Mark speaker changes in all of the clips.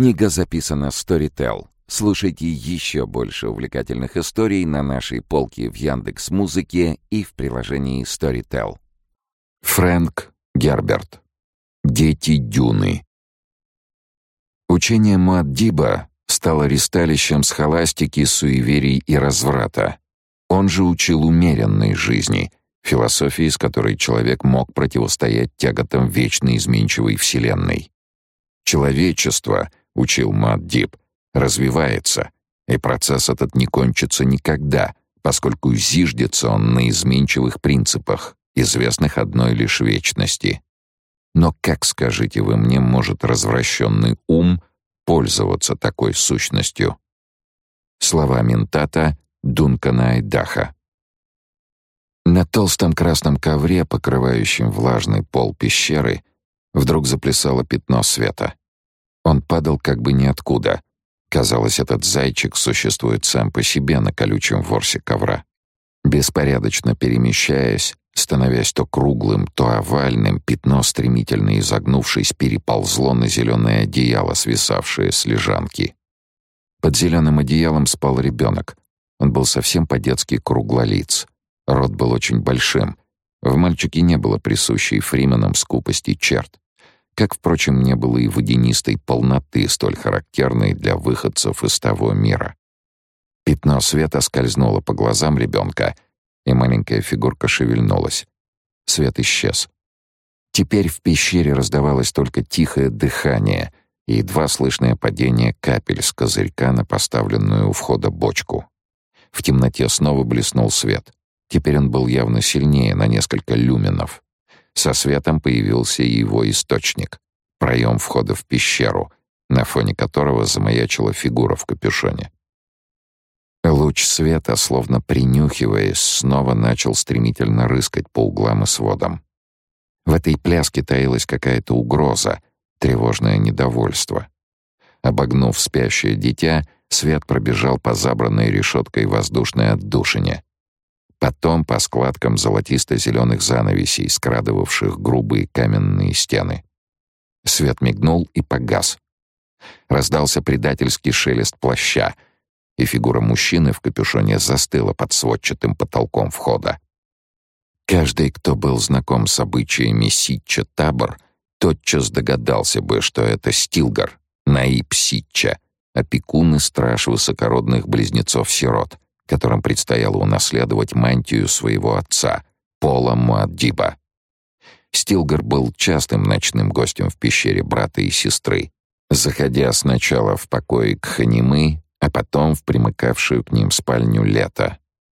Speaker 1: Книга записана Storytel. Слушайте еще больше увлекательных историй на нашей полке в Яндекс.Музыке и в приложении Storytel. Фрэнк Герберт. Дети Дюны. Учение Муаддиба стало ристалищем схоластики, суеверий и разврата. Он же учил умеренной жизни, философии, с которой человек мог противостоять тяготам вечно изменчивой вселенной. Человечество, учил Муаддиб, развивается, и процесс этот не кончится никогда, поскольку зиждется он на изменчивых принципах, известных одной лишь вечности. Но как, скажите вы мне, может развращенный ум пользоваться такой сущностью? Слова ментата Дункана Айдаха. На толстом красном ковре, покрывающем влажный пол пещеры, вдруг заплясало пятно света. Он падал как бы ниоткуда. Казалось, этот зайчик существует сам по себе на колючем ворсе ковра. Беспорядочно перемещаясь, становясь то круглым, то овальным, пятно, стремительно изогнувшись, переползло на зеленое одеяло, свисавшее с лежанки. Под зеленым одеялом спал ребенок. Он был совсем по-детски круглолиц. Рот был очень большим. В мальчике не было присущей Фрименам скупости черт, как, впрочем, не было и водянистой полноты, столь характерной для выходцев из того мира. Пятно света скользнуло по глазам ребенка, и маленькая фигурка шевельнулась. Свет исчез. Теперь в пещере раздавалось только тихое дыхание и едва слышное падение капель с козырька на поставленную у входа бочку. В темноте снова блеснул свет. Теперь он был явно сильнее, на несколько люменов. Со светом появился и его источник — проем входа в пещеру, на фоне которого замаячила фигура в капюшоне. Луч света, словно принюхиваясь, снова начал стремительно рыскать по углам и сводам. В этой пляске таилась какая-то угроза, тревожное недовольство. Обогнув спящее дитя, свет пробежал по забранной решеткой воздушной отдушине. Потом по складкам золотисто-зеленых занавесей, скрадывавших грубые каменные стены. Свет мигнул и погас. Раздался предательский шелест плаща, и фигура мужчины в капюшоне застыла под сводчатым потолком входа. Каждый, кто был знаком с обычаями Ситча Табор, тотчас догадался бы, что это Стилгар, наиб Ситча, опекун и страж высокородных близнецов-сирот, которым предстояло унаследовать мантию своего отца, Пола Муаддиба. Стилгар был частым ночным гостем в пещере брата и сестры, заходя сначала в покои Кханимы, а потом в примыкавшую к ним спальню Лета.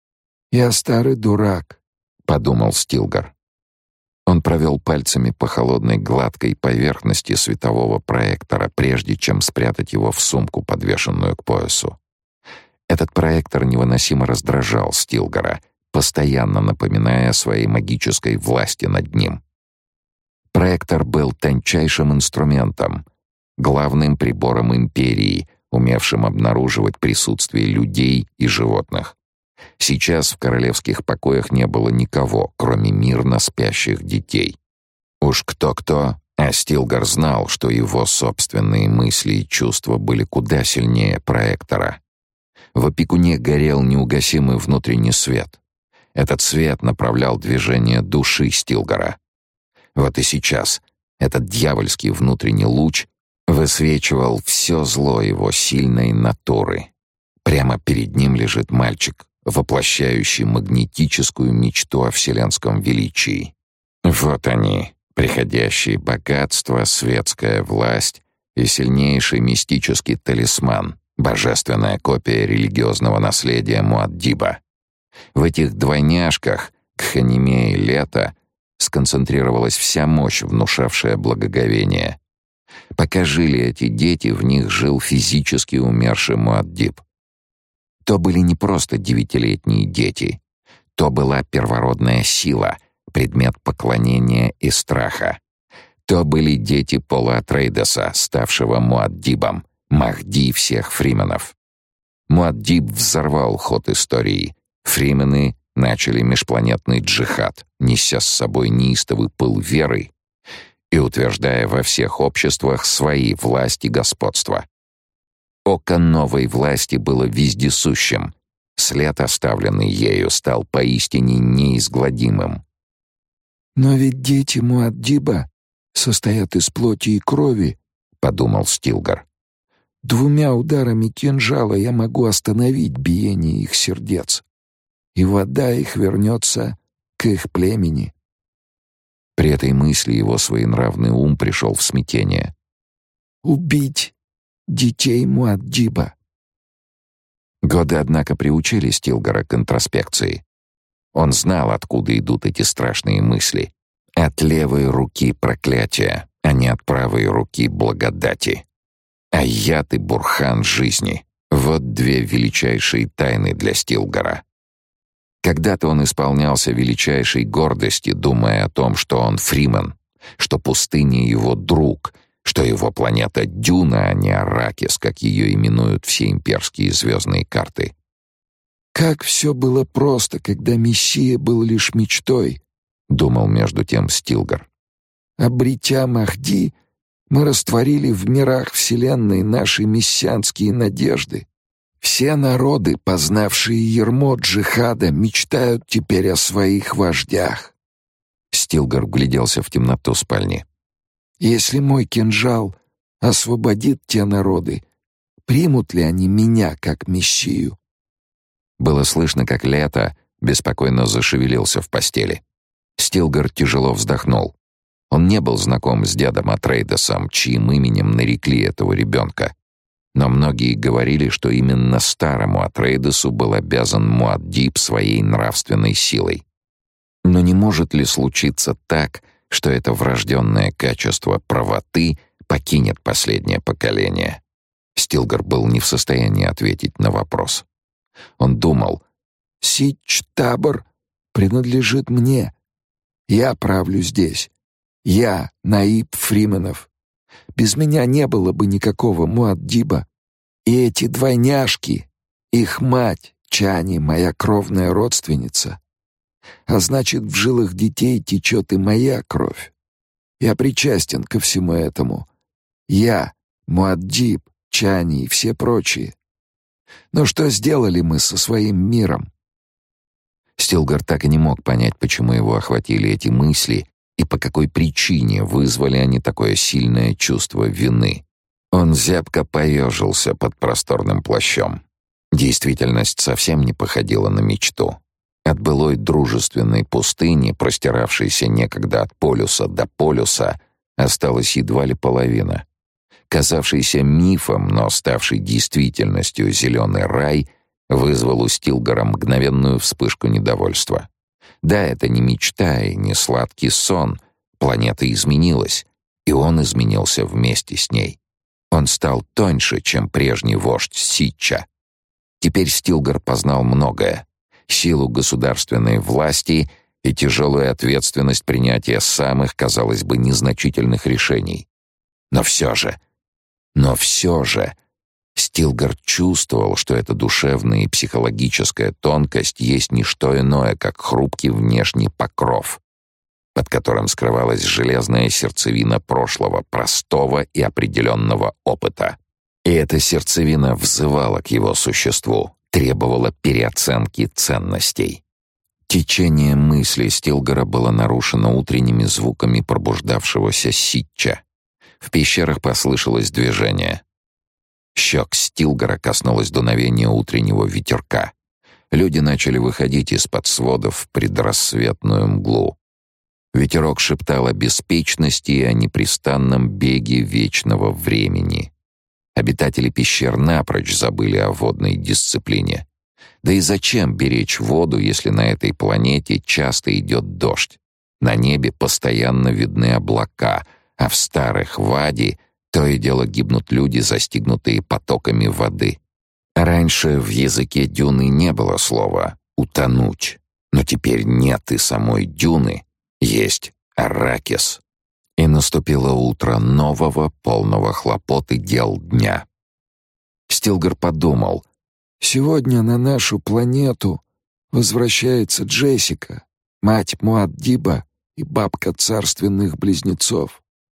Speaker 1: «Я старый дурак», — подумал Стилгар. Он провел пальцами по холодной гладкой поверхности светового проектора, прежде чем спрятать его в сумку, подвешенную к поясу. Этот проектор невыносимо раздражал Стилгара, постоянно напоминая о своей магической власти над ним. Проектор был тончайшим инструментом, главным прибором империи, умевшим обнаруживать присутствие людей и животных. Сейчас в королевских покоях не было никого, кроме мирно спящих детей. Уж кто-кто, а Стилгар знал, что его собственные мысли и чувства были куда сильнее проектора. В опекуне горел неугасимый внутренний свет. Этот свет направлял движение души Стилгара. Вот и сейчас этот дьявольский внутренний луч высвечивал все зло его сильной натуры. Прямо перед ним лежит мальчик, воплощающий магнетическую мечту о вселенском величии. Вот они, приходящие богатство, светская власть и сильнейший мистический талисман, божественная копия религиозного наследия Муаддиба. В этих двойняшках, Кханиме и Лета, сконцентрировалась вся мощь, внушавшая благоговение. Пока жили эти дети, в них жил физически умерший Муаддиб. То были не просто 9-летние дети. То была первородная сила, предмет поклонения и страха. То были дети Пола Атрейдеса, ставшего Муаддибом, Махди всех фрименов. Муаддиб взорвал ход истории. Фримены начали межпланетный джихад, неся с собой неистовый пыл веры, и утверждая во всех обществах свои власть и господство. Око новой власти было вездесущим. След, оставленный ею, стал поистине неизгладимым.
Speaker 2: «Но ведь дети Муаддиба состоят из плоти и крови», — подумал Стилгар. «2 ударами кинжала я могу остановить биение их сердец, и вода их вернется к их племени».
Speaker 1: При этой мысли его своенравный ум пришел в смятение.
Speaker 2: «Убить детей Муаддиба».
Speaker 1: Годы, однако, приучили Стилгара к интроспекции. Он знал, откуда идут эти страшные мысли. От левой руки проклятия, а не от правой руки благодати. Аят и Бурхан жизни — вот 2 величайшие тайны для Стилгара. Когда-то он исполнялся величайшей гордости, думая о том, что он Фриман, что пустыня его друг, что его планета Дюна, а не Аракис, как ее именуют все имперские звездные карты.
Speaker 2: «Как все было просто, когда Мессия был лишь мечтой», — думал между тем Стилгар. «Обретя Махди, мы растворили в мирах Вселенной наши мессианские надежды. Все народы, познавшие ярмо джихада, мечтают теперь о своих вождях».
Speaker 1: Стилгар вгляделся в темноту спальни.
Speaker 2: «Если мой кинжал освободит те народы, примут ли они меня как мессию?»
Speaker 1: Было слышно, как Лето беспокойно зашевелился в постели. Стилгар тяжело вздохнул. Он не был знаком с дедом Атрейдесом, чьим именем нарекли этого ребенка. Но многие говорили, что именно старому Атрейдесу был обязан Муаддиб своей нравственной силой. Но не может ли случиться так, что это врожденное качество правоты покинет последнее поколение? Стилгар был не в состоянии ответить на вопрос. Он думал:
Speaker 2: «Сич-Табор принадлежит мне. Я правлю здесь. Я Наиб Фрименов. Без меня не было бы никакого Муаддиба. И эти двойняшки, их мать, Чани, моя кровная родственница. А значит, в жилах детей течет и моя кровь. Я причастен ко всему этому. Я, Муаддиб, Чани и все прочие. Но что сделали мы со своим миром?»
Speaker 1: Стилгар так и не мог понять, почему его охватили эти мысли и по какой причине вызвали они такое сильное чувство вины. Он зябко поежился под просторным плащом. Действительность совсем не походила на мечту. От былой дружественной пустыни, простиравшейся некогда от полюса до полюса, осталась едва ли половина. Казавшийся мифом, но ставший действительностью зеленый рай вызвал у Стилгара мгновенную вспышку недовольства. Да, это не мечта и не сладкий сон. Планета изменилась, и он изменился вместе с ней. Он стал тоньше, чем прежний вождь Ситча. Теперь Стилгар познал многое: силу государственной власти и тяжелую ответственность принятия самых, казалось бы, незначительных решений. Но все же Стилгар чувствовал, что эта душевная и психологическая тонкость есть не что иное, как хрупкий внешний покров, под которым скрывалась железная сердцевина прошлого, простого и определенного опыта. И эта сердцевина взывала к его существу, требовала переоценки ценностей. Течение мысли Стилгара было нарушено утренними звуками пробуждавшегося Ситча. В пещерах послышалось движение. Щек Стилгара коснулось дуновения утреннего ветерка. Люди начали выходить из-под сводов в предрассветную мглу. Ветерок шептал о беспечности и о непрестанном беге вечного времени. Обитатели пещер напрочь забыли о водной дисциплине. Да и зачем беречь воду, если на этой планете часто идет дождь? На небе постоянно видны облака, а в старых Вади то и дело гибнут люди, застигнутые потоками воды. Раньше в языке Дюны не было слова «утонуть», но теперь нет и самой Дюны, есть Аракис. И наступило утро нового, полного хлопот и дел дня. Стилгар подумал:
Speaker 2: «Сегодня на нашу планету возвращается Джессика, мать Муаддиба и бабка царственных близнецов.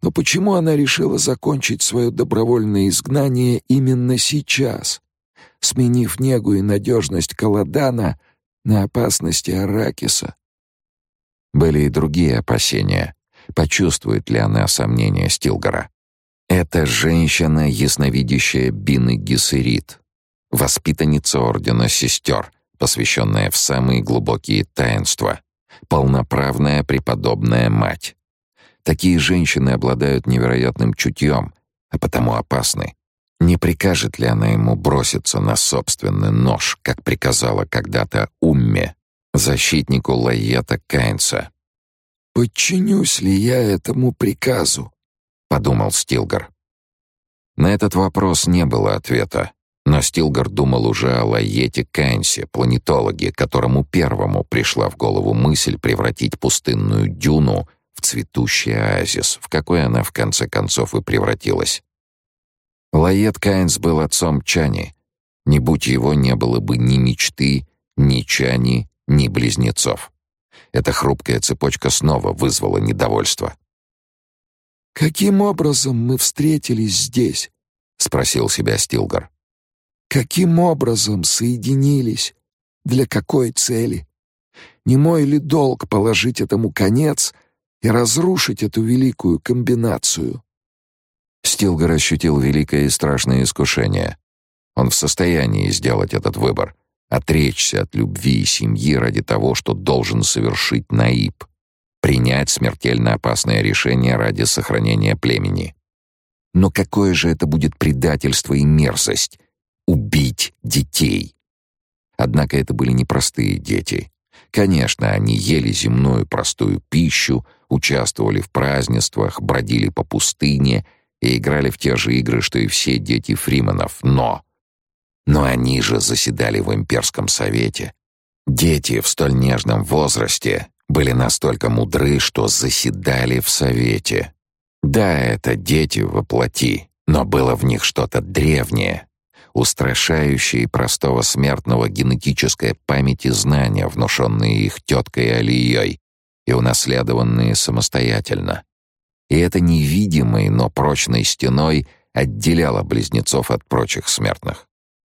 Speaker 2: Но почему она решила закончить свое добровольное изгнание именно сейчас, сменив негу и надежность Каладана на опасности Аракиса?
Speaker 1: Были и другие опасения. Почувствует ли она сомнения Стилгора? Эта женщина — ясновидящая Бины Гессерит, воспитанница Ордена Сестер, посвященная в самые глубокие таинства, полноправная преподобная мать. Такие женщины обладают невероятным чутьем, а потому опасны. Не прикажет ли она ему броситься на собственный нож, как приказала когда-то Умме, защитнику Лайета Кайнса?
Speaker 2: «Подчинюсь ли я этому приказу?»
Speaker 1: — подумал Стилгор. На этот вопрос не было ответа, но Стилгор думал уже о Лайете Кайнсе, планетологе, которому первому пришла в голову мысль превратить пустынную дюну в цветущий оазис, в какой она в конце концов и превратилась. Лайет Кайнс был отцом Чани. Не будь его, не было бы ни мечты, ни Чани, ни близнецов. Эта хрупкая цепочка снова вызвала недовольство.
Speaker 2: «Каким образом мы встретились здесь?»
Speaker 1: — спросил себя Стилгор.
Speaker 2: «Каким образом соединились? Для какой цели? Не мой ли долг положить этому конец и разрушить эту великую комбинацию?»
Speaker 1: Стилгор ощутил великое и страшное искушение. Он в состоянии сделать этот выбор, отречься от любви и семьи ради того, что должен совершить Наиб, принять смертельно опасное решение ради сохранения племени. Но какое же это будет предательство и мерзость — убить детей? Однако это были непростые дети. Конечно, они ели земную простую пищу, участвовали в празднествах, бродили по пустыне и играли в те же игры, что и все дети Фрименов, но они же заседали в имперском совете. Дети в столь нежном возрасте были настолько мудры, что заседали в совете. Да, это дети во плоти, но было в них что-то древнее, устрашающее простого смертного генетическая память и знания, внушенные их теткой Алией и унаследованные самостоятельно. И это невидимой, но прочной стеной отделяло близнецов от прочих смертных.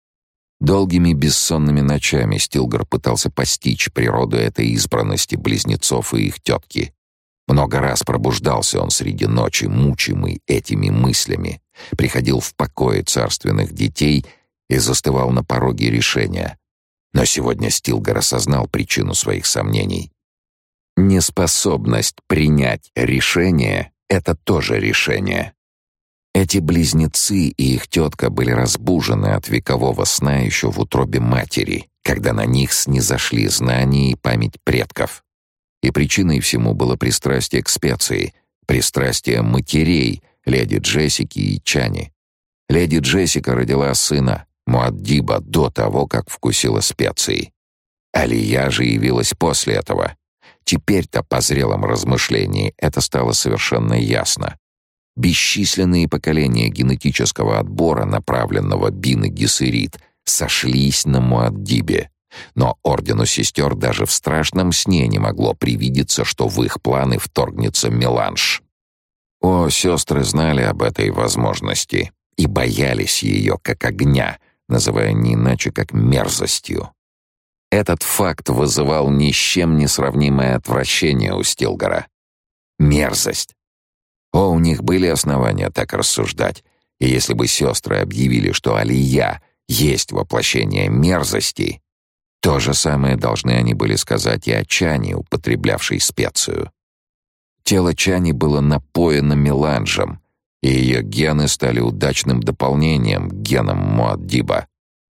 Speaker 1: Долгими бессонными ночами Стилгор пытался постичь природу этой избранности близнецов и их тетки. Много раз пробуждался он среди ночи, мучимый этими мыслями, приходил в покои царственных детей и застывал на пороге решения. Но сегодня Стилгор осознал причину своих сомнений. Неспособность принять решение — это тоже решение. Эти близнецы и их тетка были разбужены от векового сна еще в утробе матери, когда на них снизошли знания и память предков. И причиной всему было пристрастие к специи, пристрастие матерей, леди Джессики и Чани. Леди Джессика родила сына, Муаддиба, до того, как вкусила специи. Алия же явилась после этого. Теперь-то по зрелом размышлении это стало совершенно ясно. Бесчисленные поколения генетического отбора, направленного Бины Гессерит, сошлись на Муаддибе. Но Ордену Сестер даже в страшном сне не могло привидеться, что в их планы вторгнется меланж. О, сестры знали об этой возможности и боялись ее как огня, называя не иначе как мерзостью. Этот факт вызывал ни с чем не сравнимое отвращение у Стилгора. Мерзость. О, у них были основания так рассуждать, и если бы сестры объявили, что Алия есть воплощение мерзости, то же самое должны они были сказать и о Чани, употреблявшей специю. Тело Чани было напоено меланжем, и ее гены стали удачным дополнением к генам Муаддиба.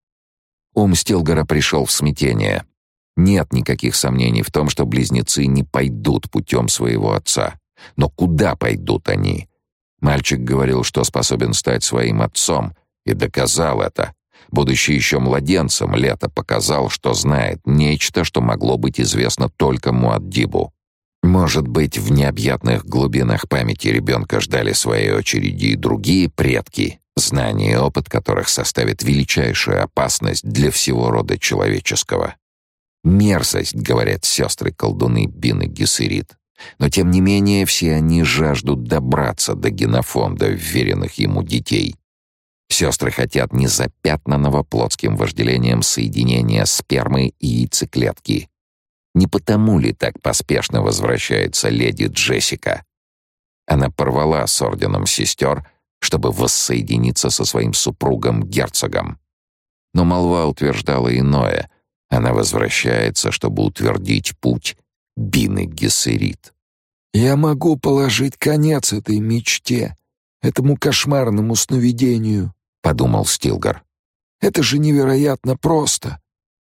Speaker 1: Ум Стилгора пришел в смятение. Нет никаких сомнений в том, что близнецы не пойдут путем своего отца. Но куда пойдут они? Мальчик говорил, что способен стать своим отцом, и доказал это. Будучи еще младенцем, Лето показал, что знает нечто, что могло быть известно только Муаддибу. Может быть, в необъятных глубинах памяти ребенка ждали своей очереди и другие предки, знания и опыт которых составит величайшую опасность для всего рода человеческого. Мерзость, говорят сестры-колдуны Бины Гессерит. Но тем не менее все они жаждут добраться до генофонда вверенных ему детей. Сестры хотят незапятнанного плотским вожделением соединения спермы и яйцеклетки. Не потому ли так поспешно возвращается леди Джессика? Она порвала с орденом сестер, чтобы воссоединиться со своим супругом-герцогом. Но молва утверждала иное. Она возвращается, чтобы утвердить путь Бины Гессерит.
Speaker 2: «Я могу положить конец этой мечте, этому кошмарному сновидению», — подумал Стилгар. «Это же невероятно просто».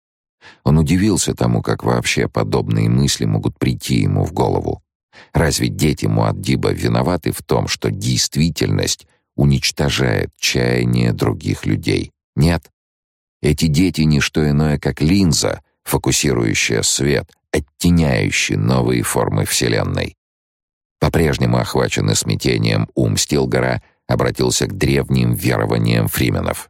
Speaker 1: Он удивился тому, как вообще подобные мысли могут прийти ему в голову. Разве дети Муаддиба виноваты в том, что действительность уничтожает чаяния других людей? Нет. Эти дети — не что иное, как линза, фокусирующая свет, оттеняющий новые формы Вселенной. По-прежнему охваченный смятением ум Стилгара обратился к древним верованиям фрименов.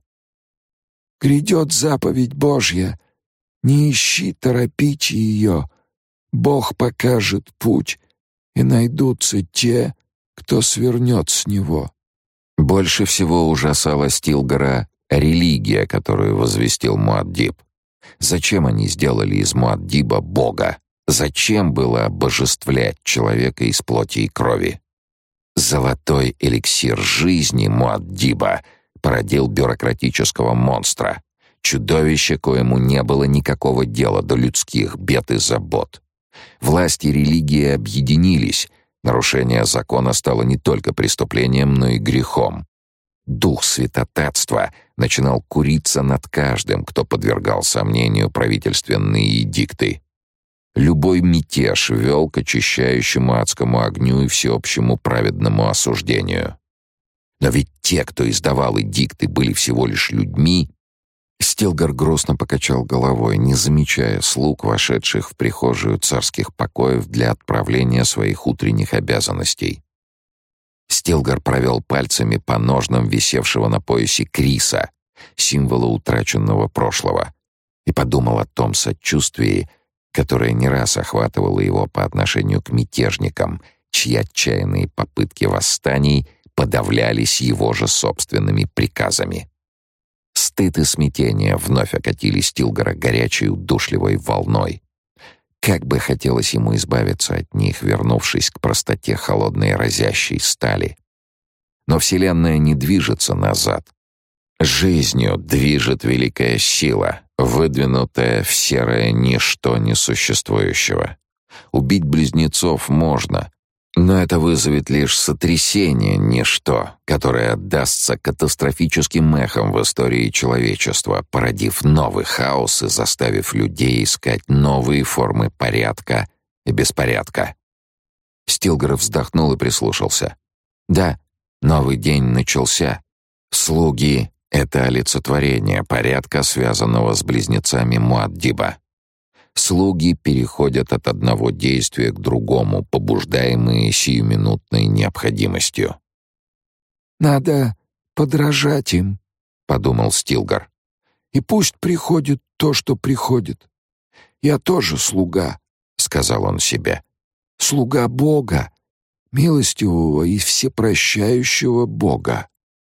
Speaker 2: «Грядет заповедь Божья. Не ищи торопить ее. Бог покажет путь, и найдутся те, кто свернет с него».
Speaker 1: Больше всего ужасала Стилгара религия, которую возвестил Муаддиб. Зачем они сделали из Муаддиба бога? Зачем было обожествлять человека из плоти и крови? Золотой эликсир жизни Муаддиба породил бюрократического монстра, чудовище, коему не было никакого дела до людских бед и забот. Власть и религия объединились. Нарушение закона стало не только преступлением, но и грехом. Дух святотатства начинал куриться над каждым, кто подвергал сомнению правительственные эдикты. Любой мятеж вел к очищающему адскому огню и всеобщему праведному осуждению. Но ведь те, кто издавал эдикты, были всего лишь людьми. Стилгар грустно покачал головой, не замечая слуг, вошедших в прихожую царских покоев для отправления своих утренних обязанностей. Стилгар провел пальцами по ножнам висевшего на поясе криса, символа утраченного прошлого, и подумал о том сочувствии, которое не раз охватывало его по отношению к мятежникам, чьи отчаянные попытки восстаний подавлялись его же собственными приказами. Стыд и смятение вновь окатили Стилгара горячей удушливой волной. Как бы хотелось ему избавиться от них, вернувшись к простоте холодной разящей стали. Но Вселенная не движется назад. Жизнью движет великая сила, выдвинутая в серое ничто несуществующего. Убить близнецов можно, но это вызовет лишь сотрясение ничто, которое отдастся катастрофическим эхом в истории человечества, породив новый хаос и заставив людей искать новые формы порядка и беспорядка. Стилгар вздохнул и прислушался. Да, новый день начался. Слуги — это олицетворение порядка, связанного с близнецами Муаддиба. Слуги переходят от одного действия к другому, побуждаемые сиюминутной необходимостью.
Speaker 2: «Надо подражать им», — подумал
Speaker 1: Стилгар.
Speaker 2: «И пусть приходит то, что приходит. Я тоже слуга»,
Speaker 1: — сказал он себе.
Speaker 2: «Слуга Бога, милостивого и всепрощающего Бога».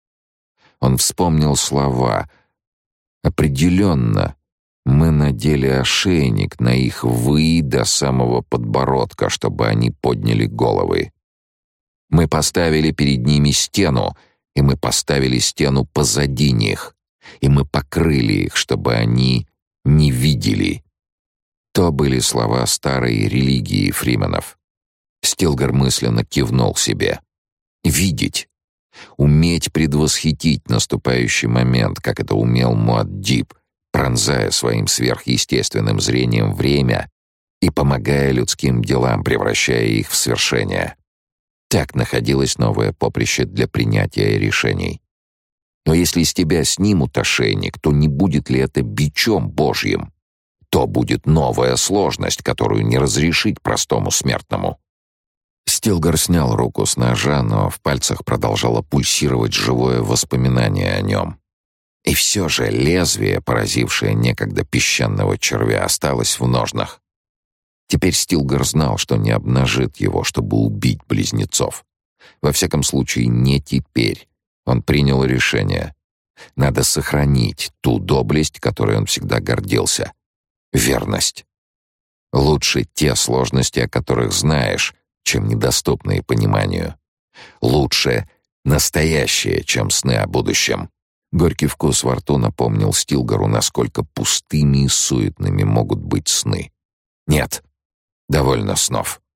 Speaker 1: Он вспомнил слова. Определенно, мы надели ошейник на их «вы» до самого подбородка, чтобы они подняли головы. Мы поставили перед ними стену, и мы поставили стену позади них, и мы покрыли их, чтобы они не видели. То были слова старой религии фрименов. Стилгар мысленно кивнул себе. Видеть. Уметь предвосхитить наступающий момент, как это умел Муаддиб, пронзая своим сверхъестественным зрением время и помогая людским делам, превращая их в свершение. Так находилось новое поприще для принятия решений. Но если с тебя снимут ошейник, то не будет ли это бичом Божьим? То будет новая сложность, которую не разрешить простому смертному. Стилгар снял руку с ножа, но в пальцах продолжало пульсировать живое воспоминание о нем. И все же лезвие, поразившее некогда песчаного червя, осталось в ножнах. Теперь Стилгар знал, что не обнажит его, чтобы убить близнецов. Во всяком случае, не теперь. Он принял решение. Надо сохранить ту доблесть, которой он всегда гордился. Верность. Лучше те сложности, о которых знаешь, чем недоступные пониманию. Лучше настоящее, чем сны о будущем. Горький вкус во рту напомнил Стилгару, насколько пустыми и суетными могут быть сны. Нет, довольно снов.